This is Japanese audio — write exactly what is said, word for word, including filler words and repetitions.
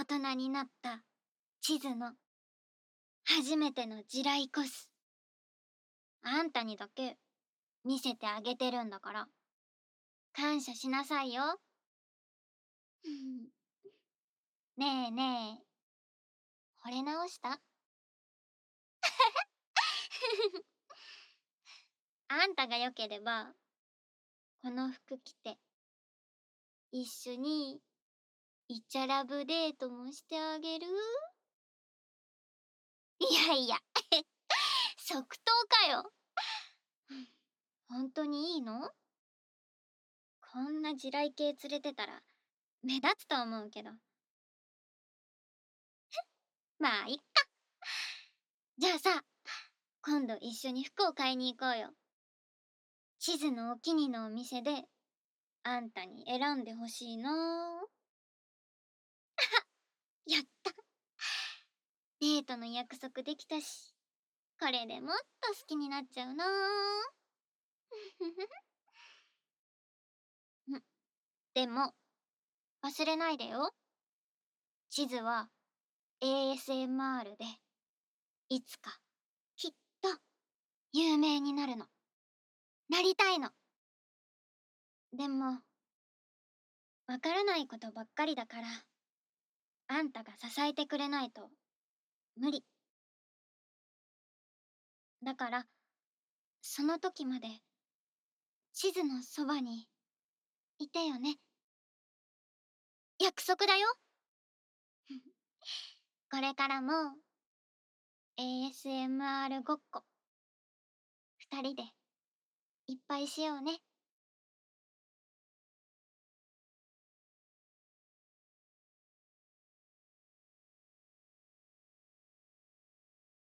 大人になった地図の初めての地雷コス。あんたにだけ見せてあげてるんだから、感謝しなさいよ。ねえねえ、惚れ直した？あんたが良ければ、この服着て、一緒にイチャラブデートもしてあげる？いやいや、即答かよ。本当にいいの？こんな地雷系連れてたら目立つと思うけど。まあ、いっか。じゃあさ、今度一緒に服を買いに行こうよ。地図のお気に入りのお店で、あんたに選んでほしいな。やった。デートの約束できたし、これでもっと好きになっちゃうな。でも、忘れないでよ。地図は エーエスエムアール で、いつか、きっと、有名になるの。なりたいの。でも、わからないことばっかりだから、あんたが支えてくれないと、無理。だから、その時まで、地図のそばに、いてよね。約束だよ。これからも、エーエスエムアール ごっこ、二人で、いっぱいしようね。